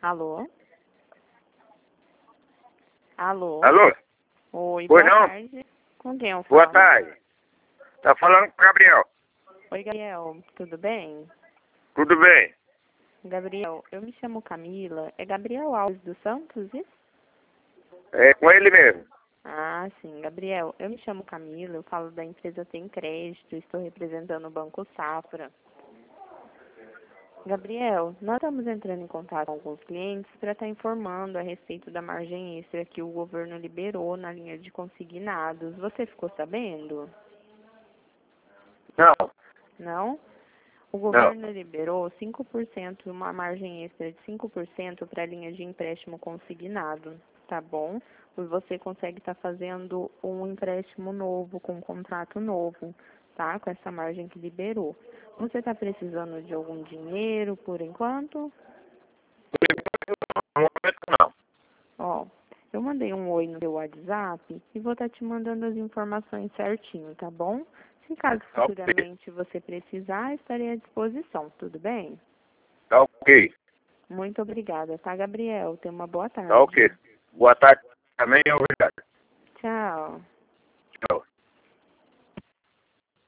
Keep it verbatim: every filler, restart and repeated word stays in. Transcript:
Alô? Alô? Alô? Oi, Pois boa não? tarde. Com quem eu falo? Boa tarde. Tá falando com o Gabriel. Oi, Gabriel. Tudo bem? Tudo bem? Gabriel, eu me chamo Camila. É Gabriel Alves dos Santos, isso? É com ele mesmo. Ah, sim. Gabriel, eu me chamo Camila. Eu falo da empresa Tem Crédito. Estou representando o Banco Safra. Gabriel, nós estamos entrando em contato com alguns clientes para estar informando a respeito da margem extra que o governo liberou na linha de consignados. Você ficou sabendo? Não, Não? O não. governo liberou cinco por cento, uma margem extra de cinco por cento para a linha de empréstimo consignado, tá bom? E você consegue estar fazendo um empréstimo novo, com um contrato novo, tá? Com essa margem que liberou. Você está precisando de algum dinheiro por enquanto? No momento não. Ó, eu mandei um oi no seu WhatsApp e vou estar te mandando as informações certinho, tá bom? Se caso Tá ok. futuramente você precisar, estarei à disposição, tudo bem? Tá ok. Muito obrigada, tá, Gabriel? Tenha uma boa Tá tarde. ok. Boa tarde também. Obrigado. Tchau. Tchau.